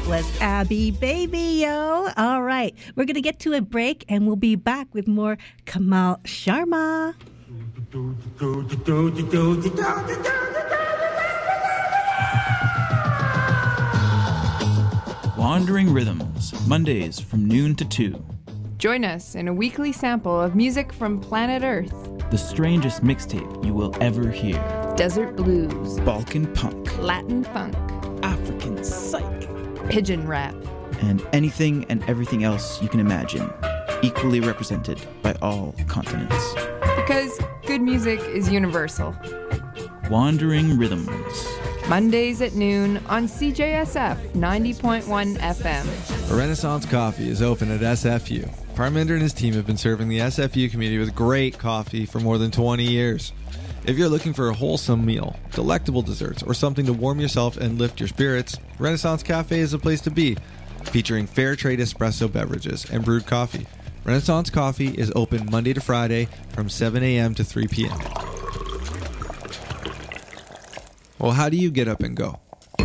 was Abby Baby, yo. All right, we're going to get to a break and we'll be back with more Kamal Sharma. Wandering Rhythms, Mondays from noon to 2. Join us in a weekly sample of music from planet Earth. The strangest mixtape you will ever hear. Desert blues, Balkan punk, Latin funk, African psych, pigeon rap, and anything and everything else you can imagine, equally represented by all continents. Because good music is universal. Wandering Rhythms. Mondays at noon on CJSF 90.1 FM. Renaissance Coffee is open at SFU. Parminder and his team have been serving the SFU community with great coffee for more than 20 years. If you're looking for a wholesome meal, delectable desserts, or something to warm yourself and lift your spirits, Renaissance Cafe is the place to be, featuring fair trade espresso beverages and brewed coffee. Renaissance Coffee is open Monday to Friday from 7 a.m. to 3 p.m. Well, how do you get up and go?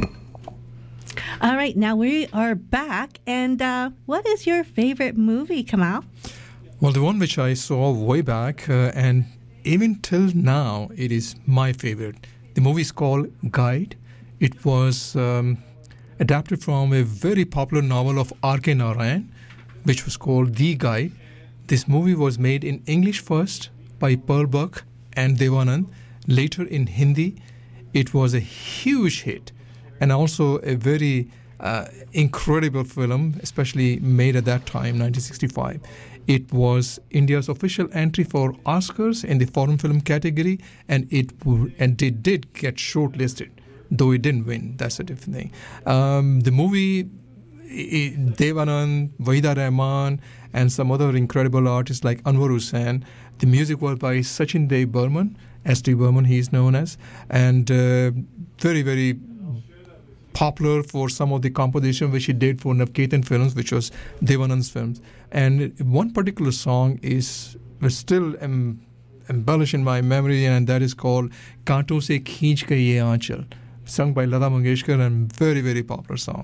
All right, now we are back. And what is your favorite movie, Kamal? Well, the one which I saw way back, and even till now, it is my favorite. The movie is called Guide. It was adapted from a very popular novel of R.K. Narayan, which was called The Guide. This movie was made in English first by Pearl Buck and Devanand, later in Hindi. It was a huge hit and also a very incredible film, especially made at that time, 1965. It was India's official entry for Oscars in the foreign film category, and it did get shortlisted, though it didn't win. That's a different thing. The movie, Devanand, Wahida Rahman, and some other incredible artists like Anwar Hussain. The music was by Sachin Dev Burman, S.D. Burman he is known as, and very, very popular for some of the composition which he did for Navketan films, which was Devanand's films. And one particular song was still embellished in my memory, and that is called Kaanton Se Kheech Ke Ye Aanchal, sung by Lata Mangeshkar, and very, very popular song.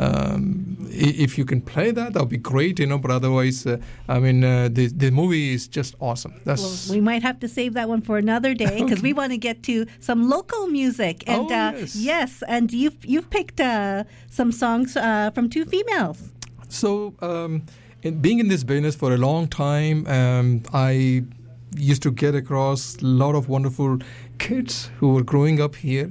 If you can play that would be great, but otherwise, the movie is just awesome. Well, we might have to save that one for another day because we want to get to some local music. And yes, and you've picked some songs from two females. So, being in this business for a long time, I used to get across a lot of wonderful kids who were growing up here.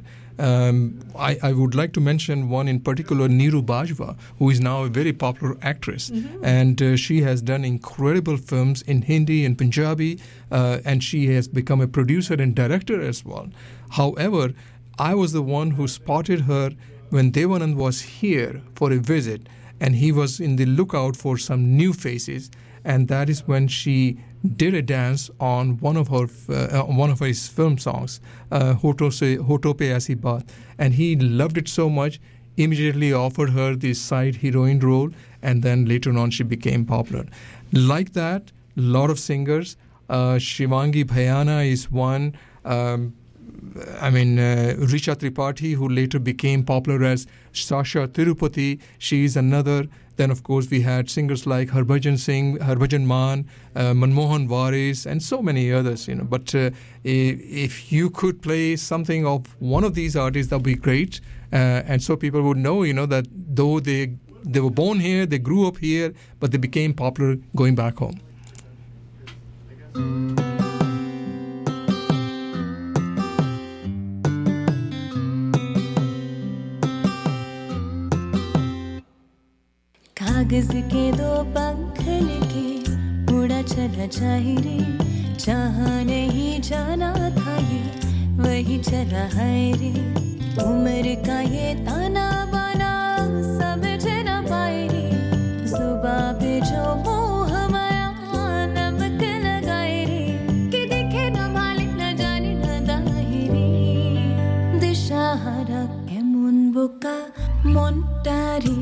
I would like to mention one in particular, Neeru Bajwa, who is now a very popular actress. Mm-hmm. And she has done incredible films in Hindi and Punjabi, and she has become a producer and director as well. However, I was the one who spotted her when Devanand was here for a visit, and he was in the lookout for some new faces, and that is when she did a dance on one of his film songs, Hoto Pe Aisi Baat, and he loved it so much, immediately offered her the side heroine role, and then later on she became popular. Like that, a lot of singers. Shivangi Bhayana is one. Richa Tripathi, who later became popular as Sasha Tirupati, she is another. Then, of course, we had singers like Harbhajan Singh, Harbhajan Maan, Manmohan Waris, and so many others. But if you could play something of one of these artists, that would be great. And so people would know, that though they were born here, they grew up here, but they became popular going back home. कागज के दो पंख लेके उड़ा चला जाए रे, जहाँ नहीं जाना था ये वही चला है रे, उम्र का ये ताना बाना समझ ना पाए रे, जुबां पे जो मोह माया नमक लगाए रे, कि दिखे ना मालिक न जाने न दाए रे, दिशा हरा के मुन बुका मोंटारी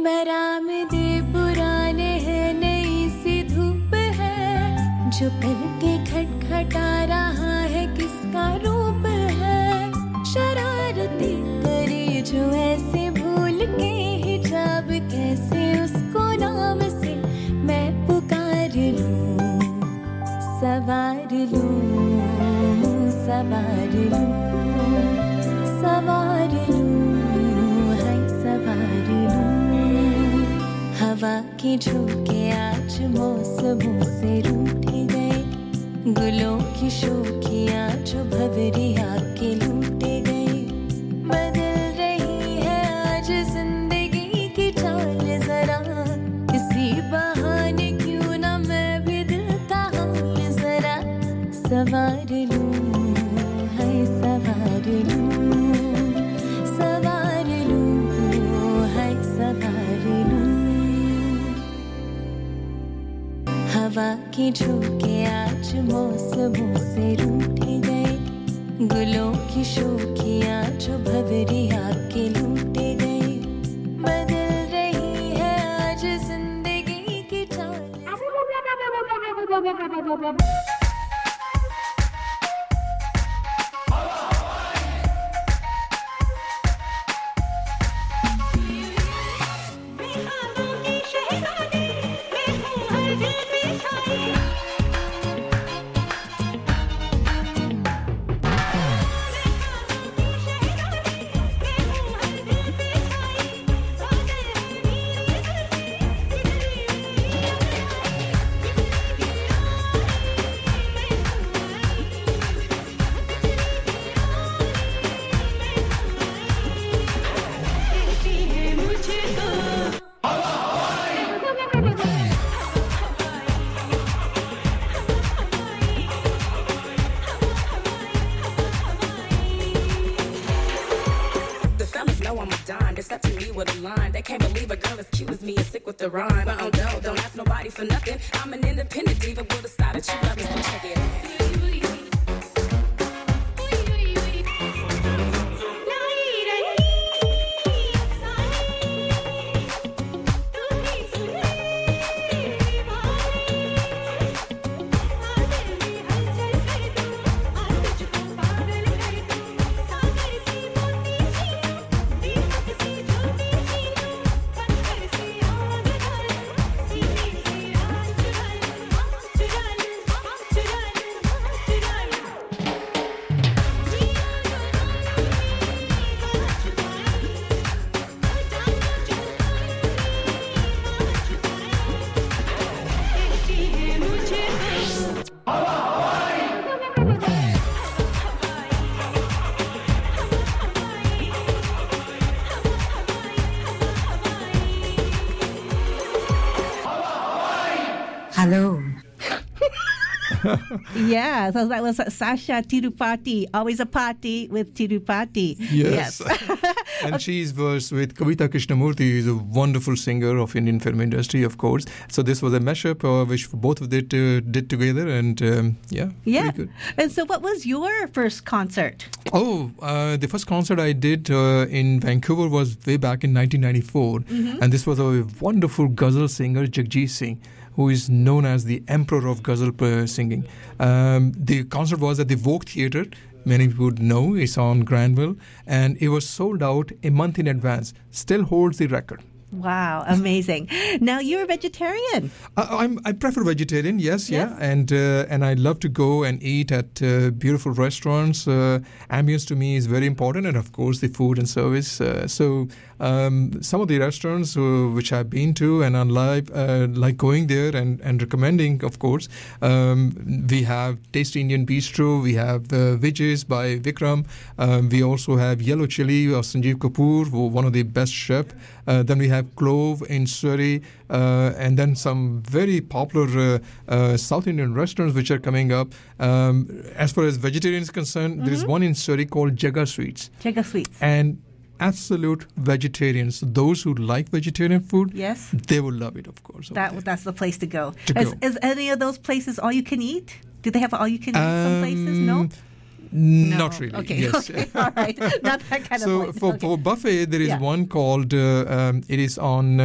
मराम दे पुराने हैं नई सी धूप है जो करके खटखटा रहा है किसका रूप है शरारती करे जो ऐसे भूल के हिजाब कैसे उसको नाम से मैं पुकार लूं सवार लूं सवार लूं सवार लूं हाय सवार लूं हवा के झोंके आज मौसमों से रूठे गए गुलों की शोखियां जो भंवरिया के लूटे गए बदल रही है आज जिंदगी की चाल जरा किसी बहाने क्यों ना मैं भी दिल का हाल जरा सवार लूं हाय सवार लूं सवार लूं हाय सवार लूं हवा के झोंके आज मौसमों से रूठे गए गुलों की शोखियां जो भंवरिया के लूटे गए बदल रही है आज जिंदगी की चाल The rhyme, but don't ask nobody for nothing. I'm an independent diva, will decide that you love me, so check it out. Hello. Yeah, so that was Sasha Tirupati, always a party with Tirupati. Yes. And she's versed with Kavita Krishnamurthy, who is a wonderful singer of Indian film industry, of course. So this was a mashup which both of them did together, and yeah, pretty good. And so what was your first concert? Oh, the first concert I did in Vancouver was way back in 1994. Mm-hmm. And this was a wonderful ghazal singer, Jagjit Singh, who is known as the Emperor of Ghazal singing. The concert was at the Vogue Theatre. Many people would know it's on Granville, and it was sold out a month in advance. Still holds the record. Wow, amazing. Now, you're a vegetarian. I prefer vegetarian, yes. Yeah. And I love to go and eat at beautiful restaurants. Ambience to me is very important, and of course the food and service. So some of the restaurants which I've been to and I like going there and recommending, of course. We have Tasty Indian Bistro, we have Vijay's by Vikram. We also have Yellow Chili of Sanjeev Kapoor, one of the best chefs. Then we have Clove in Surrey, and then some very popular South Indian restaurants which are coming up. As far as vegetarian is concerned, there is one in Surrey called Jaga Sweets. Jaga Sweets. And absolute vegetarians, those who like vegetarian food, yes, they will love it, of course. That's the place to go. Is any of those places all you can eat? Do they have all you can eat some places? No? Not really. Okay. Yes. Okay. All right. Not that kind so of voice. for Buffet, there is one called. It is on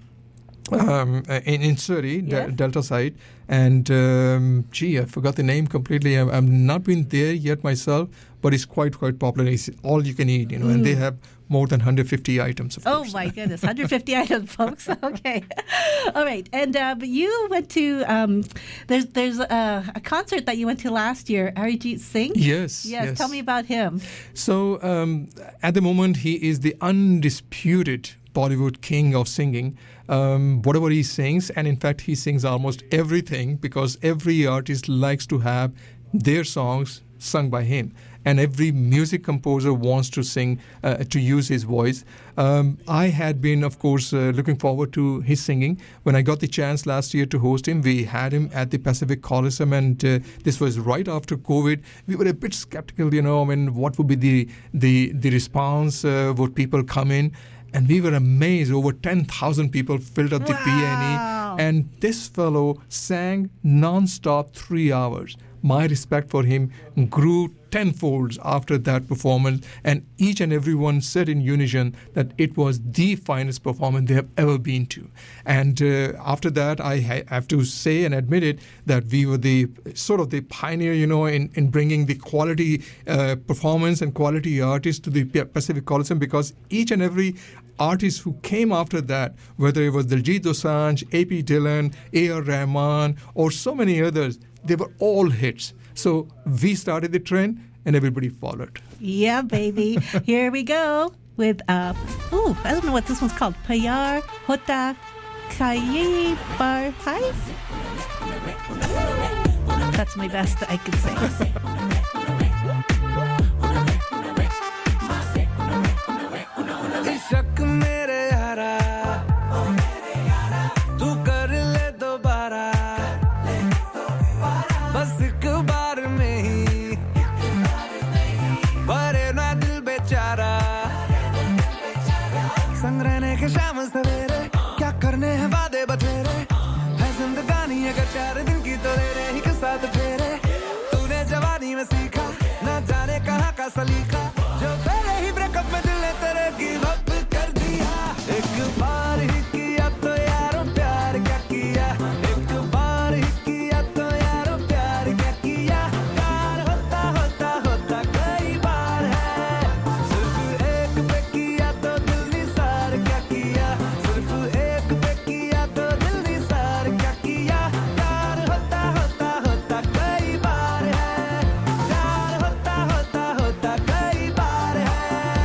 in Surrey, Delta side, and I forgot the name completely. I've not been there yet myself, but it's quite popular. It's all you can eat, and they have more than 150 items. Of course. My goodness, 150 items, folks. Okay, all right. And you went to there's a concert that you went to last year. Arijit Singh. Yes. Tell me about him. So at the moment, he is the undisputed Bollywood king of singing. Whatever he sings, and in fact, he sings almost everything because every artist likes to have their songs sung by him. And every music composer wants to sing, to use his voice. I had been, of course, looking forward to his singing. When I got the chance last year to host him, we had him at the Pacific Coliseum, and this was right after COVID. We were a bit skeptical, what would be the response? Would people come in? And we were amazed. Over 10,000 people filled up the PNE. And this fellow sang non-stop 3 hours. My respect for him grew tenfold after that performance, and each and everyone said in unison that it was the finest performance they have ever been to. And after that, I have to say and admit it that we were the sort of the pioneer, in bringing the quality performance and quality artists to the Pacific Coliseum, because each and every artist who came after that, whether it was Diljit Dosanjh, A.P. Dillon, A.R. Rahman, or so many others, they were all hits. So we started the trend and everybody followed. Yeah, baby. Here we go with, I don't know what this one's called. Pyar Hota Kaye Bar Hai? That's my best I could say. सलीका जो पहले ही breakup में दिल ने तेरे give up कर दिया एक बार ही किया तो यारो प्यार क्या किया एक बार ही किया तो यारो प्यार क्या किया प्यार होता होता होता कई बार है सिर्फ एक पे किया तो दिल निसार क्या किया सिर्फ एक पे किया तो दिल निसार क्या किया प्यार होता होता होता कई बार है प्यार होता होता होता कई बार है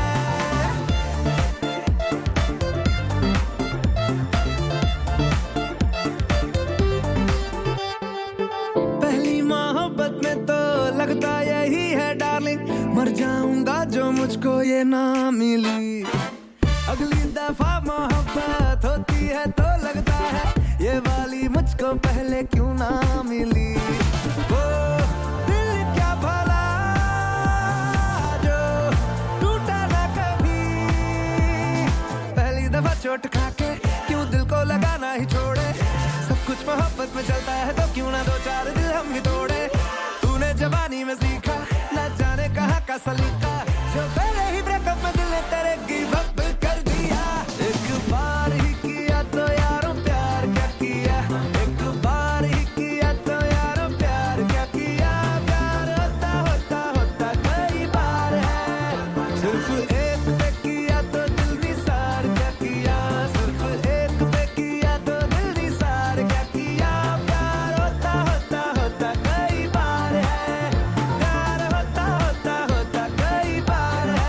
पहली मोहब्बत में तो लगता यही है डार्लिंग मर जाऊंगा जो मुझको ये ना मिली अगली दफा मोहब्बत होती है तो लगता है ये वाली मुझको पहले क्यों ना मिली वो दिल क्या भला जो टूटा ना कभी पहली दफा चोट खाके क्यों दिल को लगाना ही छोड़े सब कुछ मोहब्बत में चलता है तो क्यों ना दो चार दिल हम भी तोड़े तूने जवानी में सीखा न जाने कहाँ का सलीका जो पहले ही ब्रेकअप में दिल ने तेरे गिव अप कर दिया एक बार ही किया तो यारो प्यार क्या किया एक बार ही किया तो यारो प्यार क्या किया प्यार होता होता होता कई बार है सिर्फ एक पे किया तो दिल निसार क्या किया सिर्फ एक पे किया तो दिल निसार क्या किया प्यार होता होता होता कई बार है प्यार होता होता होता कई बार है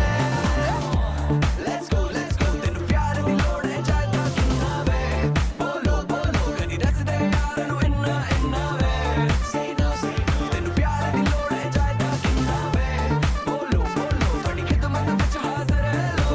Let's go तेनू प्यार दी लोड़ है चाहता किन्ना वे बोलो कदी दसदे यार नू इन्ना इन्ना वे say no तेनू प्यार दी लोड़ है चाहता किन्ना वे बोलो थोड़ी खिदमत विच हाज़र है लो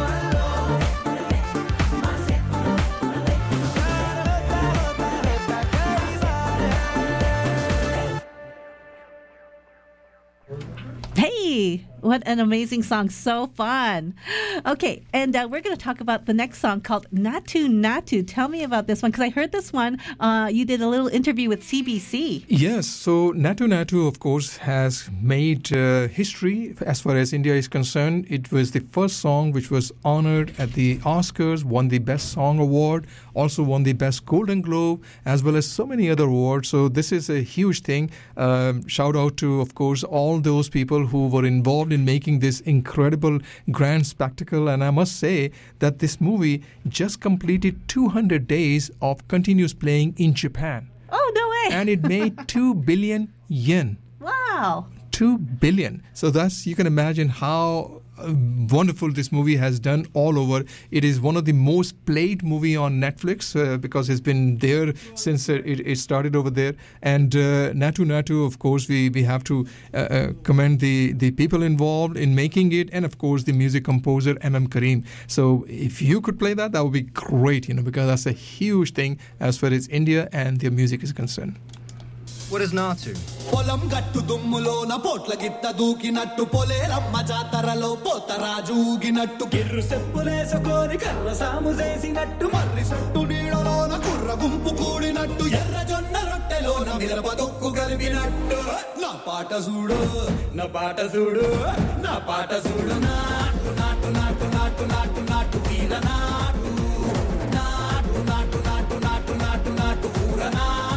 Hey, What an amazing song. So fun. Okay, and we're going to talk about the next song called Natu Natu. Tell me about this one, because I heard this one. You did a little interview with CBC. Yes, so Natu Natu, of course, has made history as far as India is concerned. It was the first song which was honored at the Oscars, won the Best Song Award, also won the Best Golden Globe, as well as so many other awards. So this is a huge thing. Shout out to, of course, all those people who were involved in making this incredible grand spectacle. And I must say that this movie just completed 200 days of continuous playing in Japan. Oh, no way. And it made 2 billion yen. Wow. 2 billion. So that's, you can imagine how wonderful this movie has done all over. It is one of the most played movie on Netflix because it's been there since it started over there. And Natu Natu, of course, we have to commend the people involved in making it, and of course the music composer M.M. Karim. So if you could play that would be great, because that's a huge thing as far as India and their music is concerned. What is Natu? పొలం గట్టు దుమ్ములోన పోట్ల గిట్ట దూకినట్టు పొలేరమ్మ జాతరలో పోతరాజు ఊగినట్టు గిర్రు సెప్పులేసుకొని కర్ర సాము చేసినట్టు మర్రి సొట్టు నీడలోన కుర్ర గుంపు కూడినట్టు ఎర్ర జొన్న రొట్టెలోన మిరప దొక్కు కలిపినట్టు నా పాట చూడు నా పాట చూడు నా పాట చూడు నాటు నాటు నాటు నాటు నాటు నాటు వీర నాటు నాటు నాటు నాటు నాటు నాటు నాటు ఊర నాటు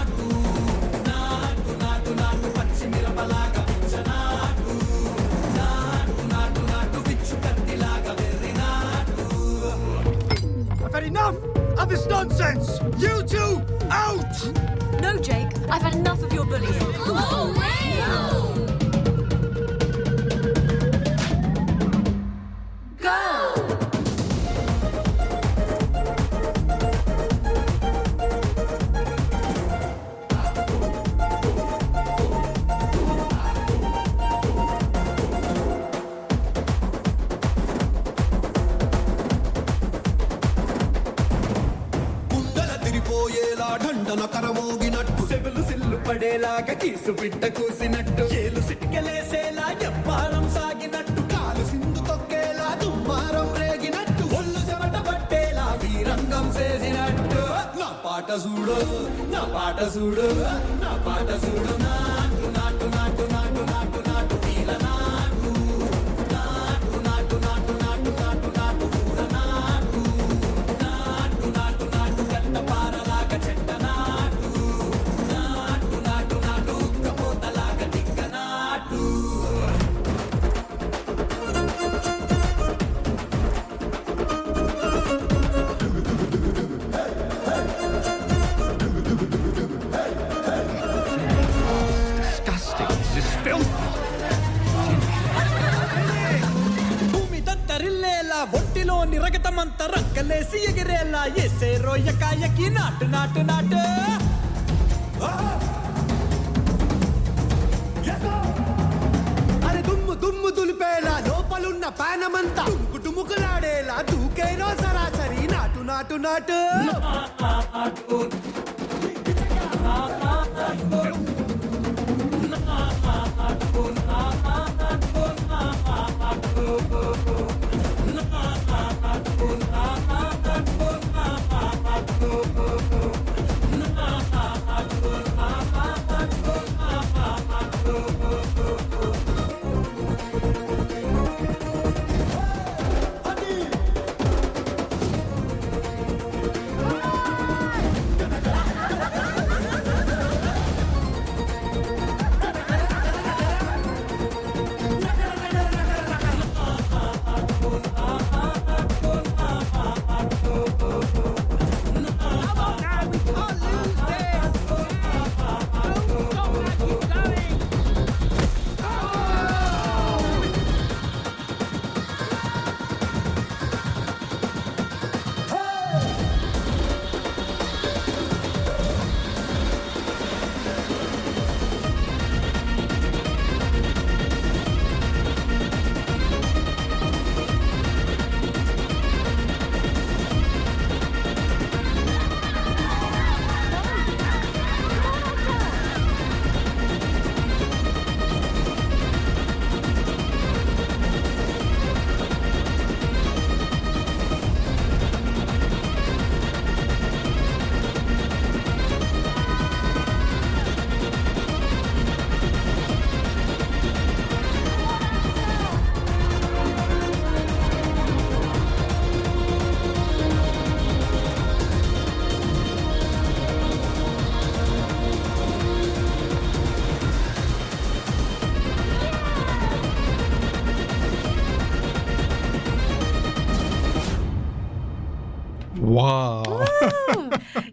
I've had enough of this nonsense! You two, out! No, Jake, I've had enough of your bullying. Oh, wow! Go! కరమోగినట్టు సెవెలు సిల్లు పడేలాగా కీసు బిడ్డ కూసినట్టు ఏలు సిటికెలేసేలా ఎప్పారం సాగినట్టు కాలు సింధు తొక్కేలా దుమ్మారం రేగినట్టు ఒళ్ళు చెమట పట్టేలా వీరంగం చేసినట్టు నా పాట చూడు నా పాట చూడు నా పాట చూడు నాటు నాటు నాటు నాటు నాటు నాటు వీర నాటు నాటు నాటు నాటు నాటు నాటు నాటు ఊర నాటు నాటు నాటు నాటు గంట పారలాగా చెట్ట ఒంటిలోని రగతమంత రక్కలేసి ఎగిరేలా ఎసే రోయకాయకి నాటు నాటు నాటు అరే దుమ్ము దుమ్ము దులిపేలా లోపలున్న పానమంతా టుముకులాడేలా దూకేనో సరాసరి నాటు నాటు నాటు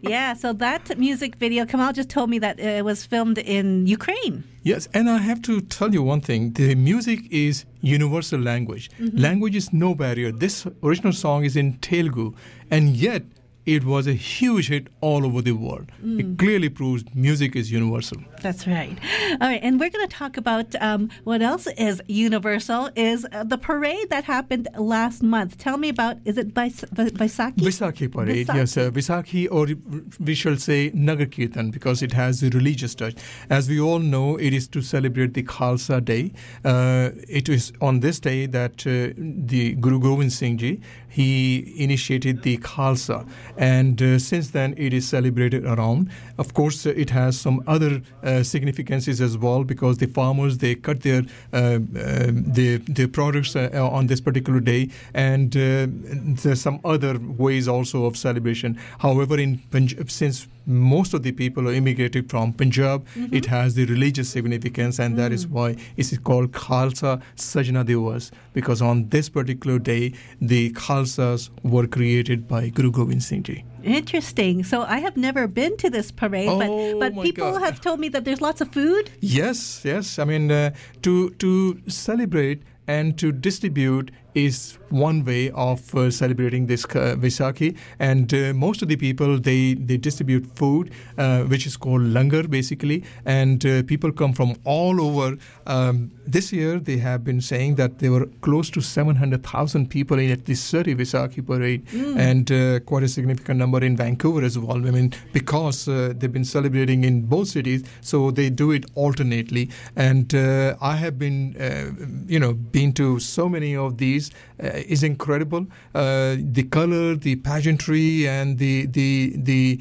Yeah, so that music video, Kamal just told me that it was filmed in Ukraine. Yes, and I have to tell you one thing. The music is universal language. Language is no barrier. This original song is in Telugu, and yet it was a huge hit all over the world. It clearly proves music is universal. That's right. All right, and we're going to talk about what else is universal is the parade that happened last month. Tell me about, is it Vaisakhi? Vaisakhi parade, yes. Vaisakhi, or we shall say Nagar Kirtan, because it has a religious touch. As we all know, it is to celebrate the Khalsa Day. It is on this day that the Guru Gobind Singh Ji, he initiated the Khalsa. And since then, it is celebrated around. Of course, it has some other significances as well, because the farmers, they cut their products on this particular day, and there's some other ways also of celebration. However, in Punjab, since most of the people are immigrated from Punjab, it has the religious significance, and that is why it is called Khalsa Sajna Divas, because on this particular day, the Khalsas were created by Guru Gobind Singh Ji. Interesting. So I have never been to this parade, but people have told me that there's lots of food. Yes. I mean, to celebrate and to distribute is one way of celebrating this Vaisakhi, and most of the people, they distribute food, which is called langar basically, and people come from all over. This year they have been saying that there were close to 700,000 people at this Vaisakhi parade, and quite a significant number in Vancouver as well. I mean, because they've been celebrating in both cities, so they do it alternately, and I have been been to so many of these. Is incredible. The color, the pageantry, and the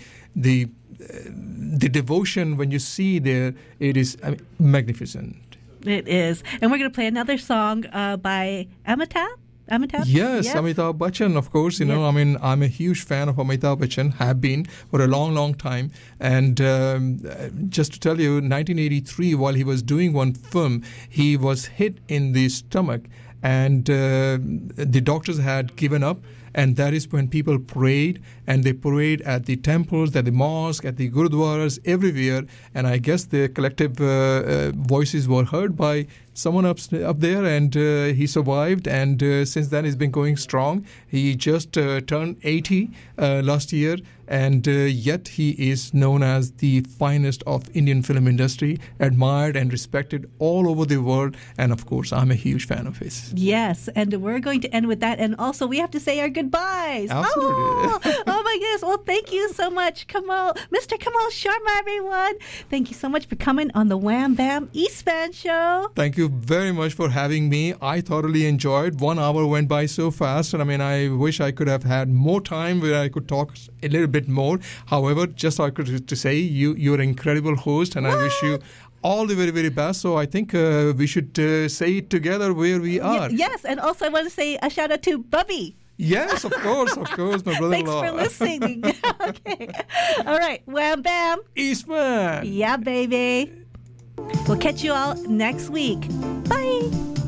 devotion when you see there, it is magnificent. It is. And we're going to play another song by Amitabh. Yes, Amitabh Bachchan, of course. You know, I mean, I'm a huge fan of Amitabh Bachchan, have been for a long, long time. And just to tell you, 1983, while he was doing one film, he was hit in the stomach, and the doctors had given up. And that is when people prayed, and they prayed at the temples, at the mosque, at the gurudwaras, everywhere. And I guess the collective voices were heard by someone up there, and he survived. And since then, he's been going strong. He just turned 80 last year, and yet he is known as the finest of Indian film industry, admired and respected all over the world. And of course, I'm a huge fan of his. Yes, and we're going to end with that. And also, we have to say our goodbyes. Absolutely. Oh my goodness. Well, thank you so much, Kamal. Mr. Kamal Sharma, everyone. Thank you so much for coming on the Wham Bam East Van Show. Thank you very much for having me. I thoroughly enjoyed. 1 hour went by so fast. And I mean, I wish I could have had more time where I could talk a little bit more. However, just to say, you're an incredible host, and I wish you all the very, very best. So I think we should say it together where we are. Yes, and also I want to say a shout out to Bubby. Yes, of course, my brother-in-law. Thanks for listening. Okay. All right, Wham Bam. Eastman. Yeah, baby. We'll catch you all next week. Bye.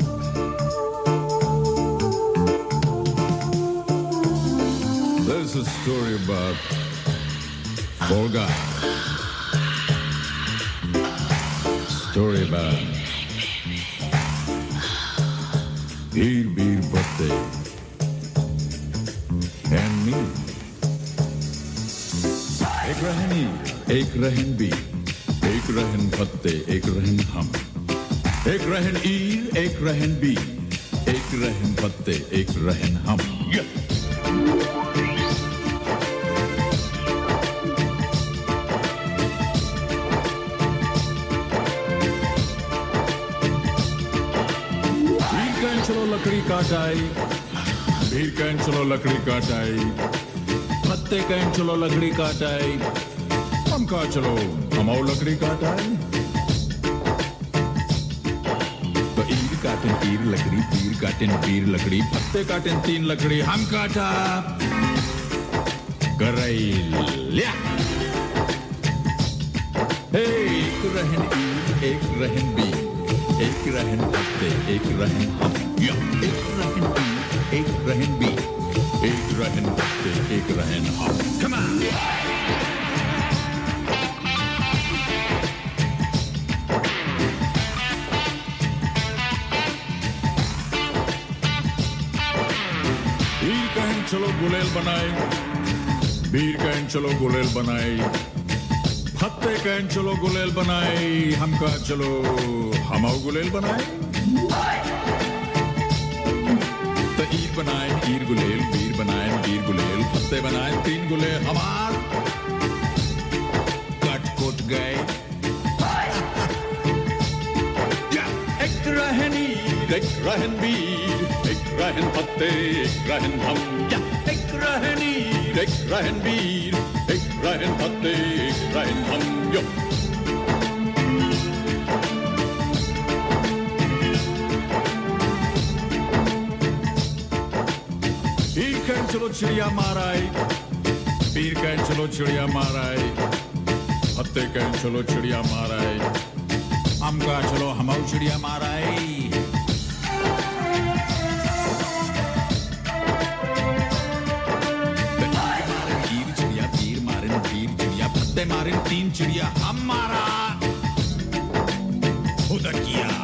There's a story about four guys. Story about Beer Bhatte and me. एक रहन ईर, एक रहन बीर, एक रहन भत्ते, एक रहन हम. एक रहन ईर, एक रहन बीर, एक रहन भत्ते, एक रहन हम. चलो लकड़ी काटाई, भीड़ कैन चलो लकड़ी काटाई, पत्ते कैन चलो लकड़ी काटाई, हम का चलो हमाओ लकड़ी काटाई. तो ईर काटन ईर लकड़ी, पीर काटन पीर लकड़ी, पत्ते काटन तीन लकड़ी, हम काटा करैल. एक रहन ईर, एक रहन बीर, एक रहन पत्ते, एक रहन हम. एक रहन ईर, एक रहन बीर, एक रहन पत्ते, एक रहन हम. Come on! गुलेल बनाए बीर कहन चलो गुलेल बनाए फत्ते कहन चलो गुलेल बनाए हमका चलो हमाओ गुलेल बनाए तो ईर बनाए ईर गुलेल बीर बनाए बीर गुलेल फत्ते बनाए 3 गुलेल हमार कट कुट गए एक रहन ईर एक रहन बीर एक रहन फत्ते एक रहन हम एक रहन ईर एक रहन बीर एक रहन फत्ते एक रहन हम यो ईर कहन चलो चिड़िया माराए बीर कहन चलो चिड़िया माराए फत्ते कहन चलो चिड़िया माराए हमका चलो हमाऊ चिड़िया माराए मारे 3 चिड़िया हम मारा खुद किया